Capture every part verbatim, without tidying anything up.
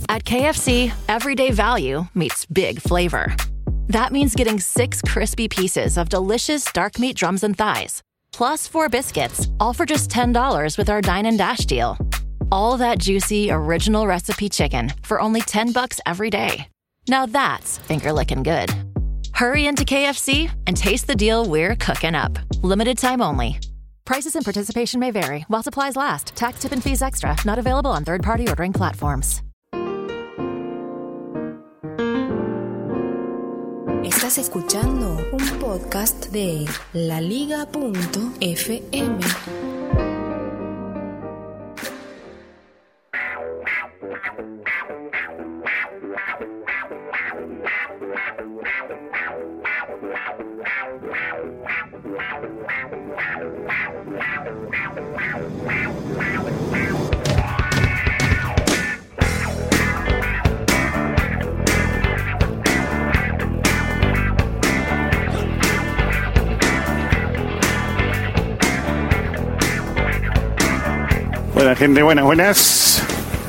At K F C, everyday value meets big flavor. That means getting six crispy pieces of delicious dark meat drums and thighs, plus four biscuits, all for just ten dollars with our Dine and Dash deal. All that juicy, original recipe chicken for only ten bucks every day. Now that's finger-licking good. Hurry into K F C and taste the deal we're cooking up. Limited time only. Prices and participation may vary while supplies last. Tax, tip, and fees extra. Not available on third-party ordering platforms. Estás escuchando un podcast de la liga punto efe eme. Buena gente, buenas, buenas.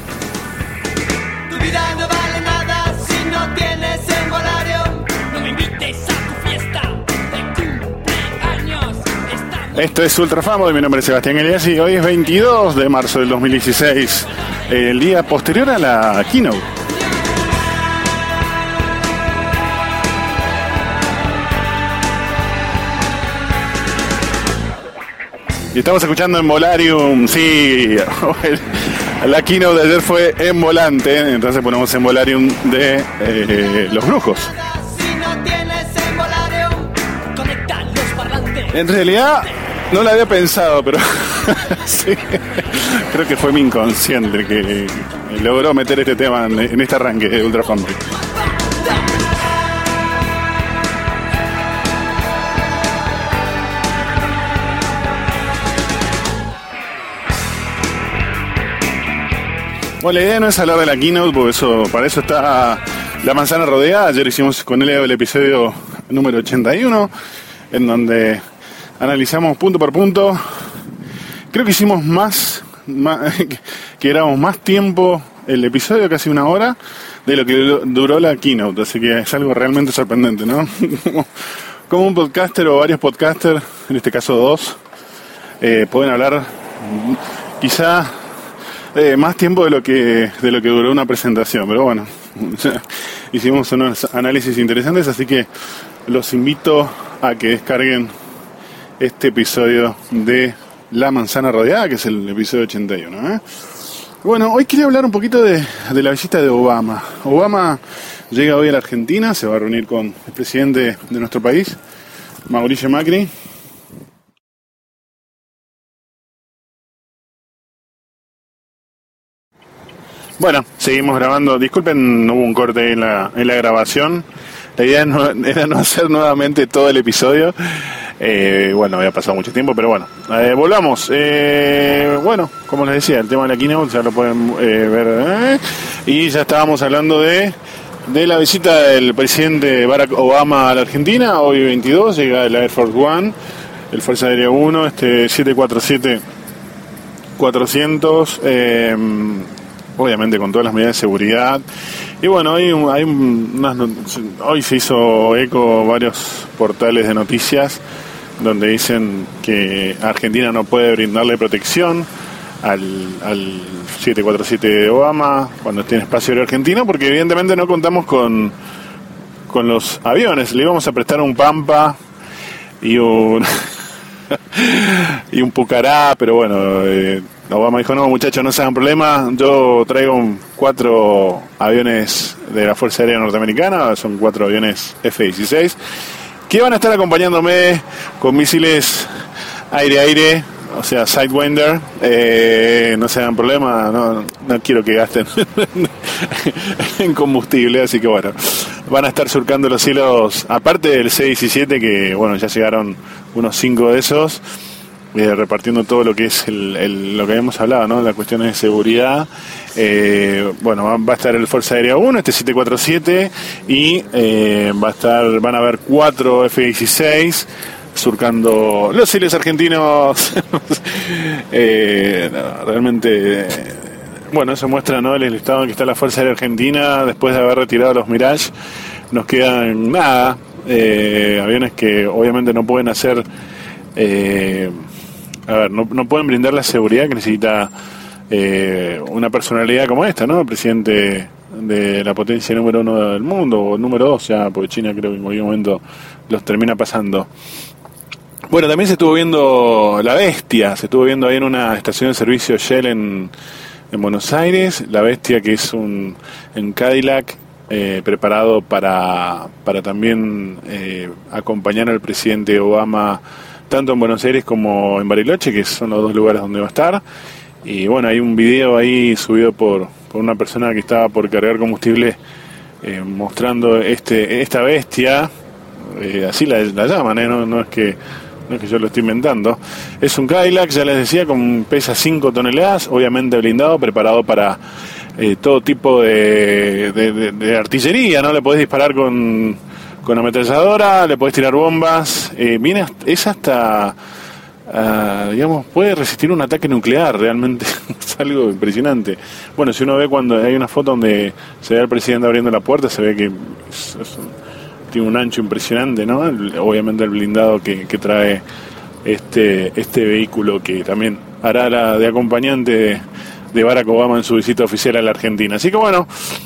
Tu vida no vale nada si no tienes Embolario. No me invites a tu fiesta de cumpleaños. Estamos... Esto es Ultrafamo, y mi nombre es Sebastián Elias y hoy es veintidós de marzo del dos mil dieciséis, el día posterior a la keynote. Y estamos escuchando Embolarium, sí, la keynote de ayer fue en volante, entonces ponemos Embolarium de eh, Los Brujos. En realidad no lo había pensado, pero sí, creo que fue mi inconsciente que logró meter este tema en, en este arranque de Ultra Family. Bueno, la idea no es hablar de la keynote, porque eso, para eso está La Manzana Rodeada. Ayer hicimos con él el episodio número ochenta y uno, en donde analizamos punto por punto. Creo que hicimos más, más que grabamos más tiempo el episodio, casi una hora, de lo que duró la keynote. Así que es algo realmente sorprendente, ¿no? Como un podcaster o varios podcasters, en este caso dos, eh, pueden hablar quizá Eh, más tiempo de lo que de lo que duró una presentación, pero bueno, hicimos unos análisis interesantes, así que los invito a que descarguen este episodio de La Manzana Rodeada, que es el episodio ochenta y uno, ¿eh? Bueno, hoy quería hablar un poquito de, de la visita de Obama. Obama llega hoy a la Argentina, se va a reunir con el presidente de nuestro país, Mauricio Macri. Bueno, seguimos grabando. Disculpen, no hubo un corte en la, en la grabación. La idea no, era no hacer nuevamente todo el episodio. Eh, bueno, había pasado mucho tiempo, pero bueno. Eh, volvamos. Eh, bueno, como les decía, el tema de la keynote ya lo pueden eh, ver. Eh, y ya estábamos hablando de, de la visita del presidente Barack Obama a la Argentina. Hoy veintidós, llega el Air Force One, el Fuerza Aérea uno, este siete cuatro siete cuatrocientos. Eh, obviamente con todas las medidas de seguridad. Y bueno, hay, hay unas, hoy se hizo eco varios portales de noticias donde dicen que Argentina no puede brindarle protección al, al siete cuatro siete de Obama cuando esté en espacio aéreo argentino, porque evidentemente no contamos con, con los aviones. Le íbamos a prestar un Pampa y un y un Pucará, pero bueno, eh, Obama dijo, no muchachos, no se hagan problema, yo traigo un, cuatro aviones de la Fuerza Aérea Norteamericana, son cuatro aviones efe dieciséis, que van a estar acompañándome con misiles aire-aire, o sea, Sidewinder. Eh, no se hagan problema, no, no quiero que gasten en combustible, así que bueno, van a estar surcando los cielos, aparte del C diecisiete, que bueno, ya llegaron unos cinco de esos, eh, repartiendo todo lo que es el, el, lo que habíamos hablado, ¿no? Las cuestiones de seguridad. Eh, bueno, va, va a estar el Fuerza Aérea uno, este siete cuatro siete, y eh, va a estar, van a haber cuatro efe dieciséis surcando los cielos argentinos. eh, no, realmente bueno, eso muestra, ¿no?, el estado en que está la Fuerza Aérea Argentina después de haber retirado los Mirage. Nos quedan nada, eh, aviones que obviamente no pueden hacer, eh, a ver, no, no pueden brindar la seguridad que necesita eh, una personalidad como esta, ¿no? El presidente de la potencia número uno del mundo, o número dos ya, porque China creo que en cualquier momento los termina pasando. Bueno, también se estuvo viendo La Bestia, se estuvo viendo ahí en una estación de servicio Shell en, en Buenos Aires. La Bestia, que es un en Cadillac, eh, preparado para, para también eh, acompañar al presidente Obama tanto en Buenos Aires como en Bariloche, que son los dos lugares donde va a estar. Y bueno, hay un video ahí subido por, por una persona que estaba por cargar combustible, eh, mostrando este esta Bestia, eh, así la, la llaman, ¿eh? no, no es que no es que yo lo estoy inventando. Es un Cadillac, ya les decía, con pesa cinco toneladas, obviamente blindado, preparado para eh, todo tipo de, de, de, de artillería, ¿no? Le podés disparar con, con ametralladora, le podés tirar bombas, eh, viene, es hasta, uh, digamos, puede resistir un ataque nuclear, realmente es algo impresionante. Bueno, si uno ve cuando hay una foto donde se ve al presidente abriendo la puerta, se ve que es, es un, tiene un ancho impresionante, ¿no? El, obviamente el blindado que, que trae este este vehículo, que también hará la de acompañante de, de Barack Obama en su visita oficial a la Argentina. Así que bueno,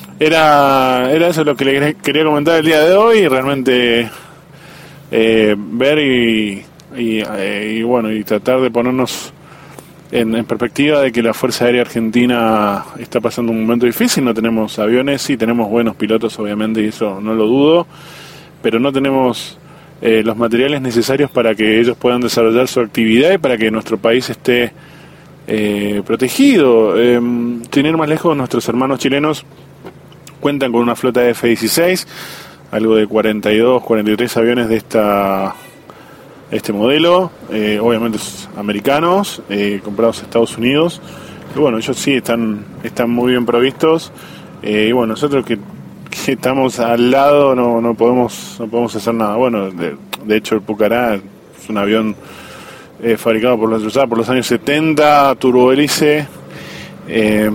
era era eso lo que le quería comentar el día de hoy, y realmente eh, ver y, y, y bueno, y tratar de ponernos en, en perspectiva de que la Fuerza Aérea Argentina está pasando un momento difícil. No tenemos aviones, sí tenemos buenos pilotos obviamente, y eso no lo dudo, pero no tenemos eh, los materiales necesarios para que ellos puedan desarrollar su actividad y para que nuestro país esté eh, protegido. Eh, sin ir más lejos, nuestros hermanos chilenos cuentan con una flota de F dieciséis, algo de cuarenta y dos, cuarenta y tres aviones de esta este modelo, eh, obviamente americanos, eh, comprados en Estados Unidos. Y bueno, ellos sí están están muy bien provistos, eh, y bueno, nosotros que que estamos al lado no no podemos no podemos hacer nada. Bueno, de, de hecho el Pucará es un avión eh, fabricado por los por los años setenta, turbohélice, eh,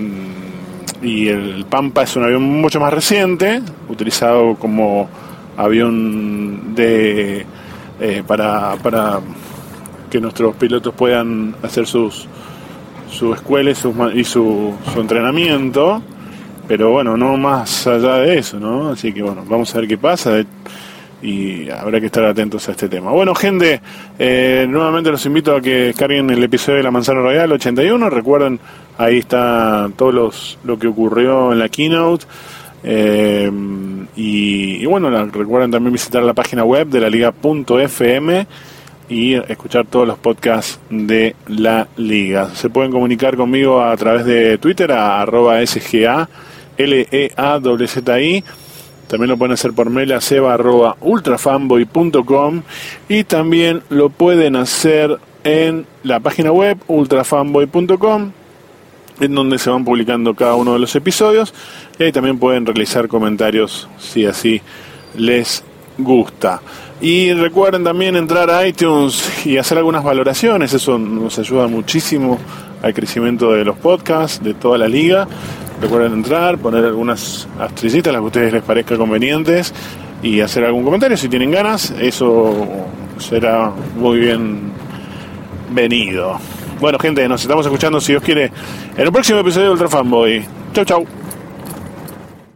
y el Pampa es un avión mucho más reciente, utilizado como avión de eh, para para que nuestros pilotos puedan hacer sus su escuela y, sus, y su, su entrenamiento. Pero bueno, no más allá de eso, ¿no? Así que bueno, vamos a ver qué pasa y habrá que estar atentos a este tema. Bueno, gente, eh, nuevamente los invito a que descarguen el episodio de La Manzana Royal ochenta y uno. Recuerden, ahí está todo los, lo que ocurrió en la keynote. Eh, y, y bueno, la, recuerden también visitar la página web de la liga punto f m y escuchar todos los podcasts de la Liga. Se pueden comunicar conmigo a través de Twitter, a arroba S G A L E A Z Z I. También lo pueden hacer por mail a seba arroba ultrafanboy punto com, y también lo pueden hacer en la página web ultrafanboy punto com, en donde se van publicando cada uno de los episodios, y ahí también pueden realizar comentarios si así les gusta. Y recuerden también entrar a iTunes y hacer algunas valoraciones, eso nos ayuda muchísimo al crecimiento de los podcasts, de toda la liga. Recuerden entrar, poner algunas estrellitas, las que a ustedes les parezca convenientes, y hacer algún comentario si tienen ganas, eso será muy bien venido. Bueno, gente, nos estamos escuchando, si Dios quiere, en el próximo episodio de Ultra Fanboy. Chau, chau.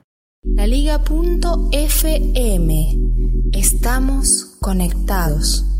La liga punto f m. Estamos conectados.